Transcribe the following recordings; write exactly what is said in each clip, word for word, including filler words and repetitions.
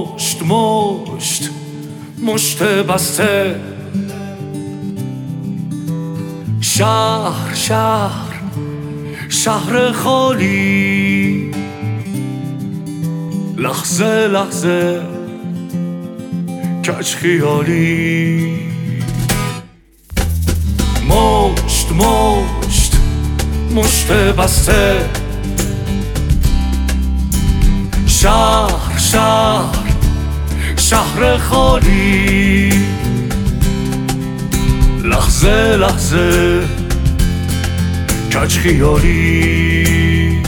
مشت مشت مشت بسته، شهر شهر شهر خالی، لحظه لحظه کج خیالی. مشت مشت مشت بسته، شهر شهر شهر خالی، لحظه لحظه کج خیالی.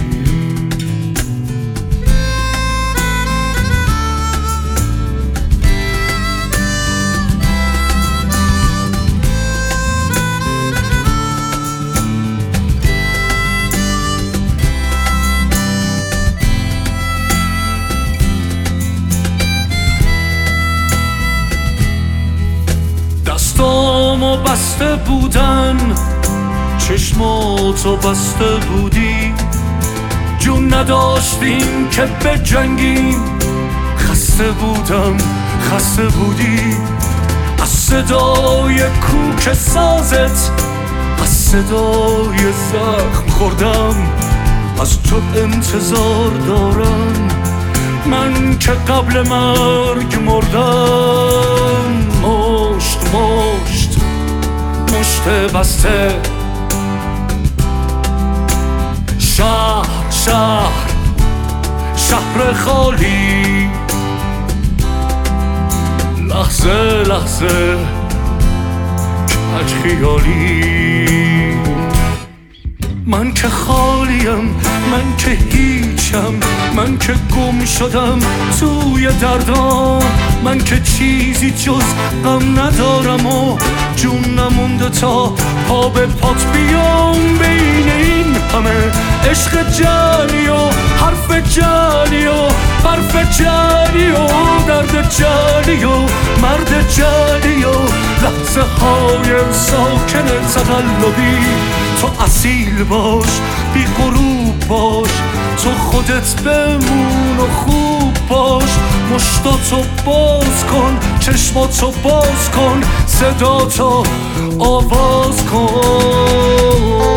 دستامو بسته بودن، چشماتو بسته بودی، جون نداشتیم که بجنگیم. خسته بودم خسته بودی، از صدای کوک سازت، از صدای زخم خوردم. از تو انتظار دارم، من که قبل مرگ مردم. مشت مشت مشت بسته، شهر شهر شهر خالی، لحظه لحظه کج خیالی. من که خالیم، من که هیچم، من که گم شدم توی دردام. من که چیزی جز غم ندارم و جون نمونده تا پا به پات بیام. بین این همه عشق جانی و حرف جانی و برف جانی و درد جانی و مرد جانی و لحظه های ساکن تقلبی. تو اصیل باش، بی غروب باش، تو خودت بمون و خوب باش. مشتاتو باز کن، چشماتو باز کن، صداتو آواز کن.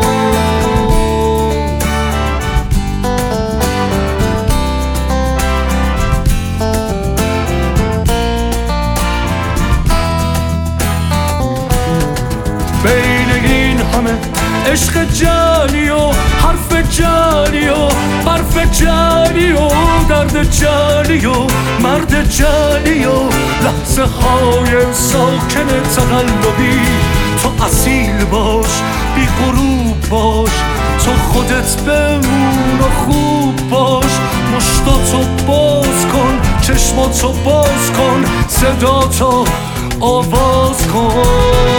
بین این همه عشق جانی و حرف جانی و برف جانی و درد جانی و مرد جانی و لحظه های ساکن تقلبی. تو اصیل باش، بی غروب باش، تو خودت بمون و خوب باش. مشتاتو باز کن، چشماتو باز کن، صداتو آواز کن.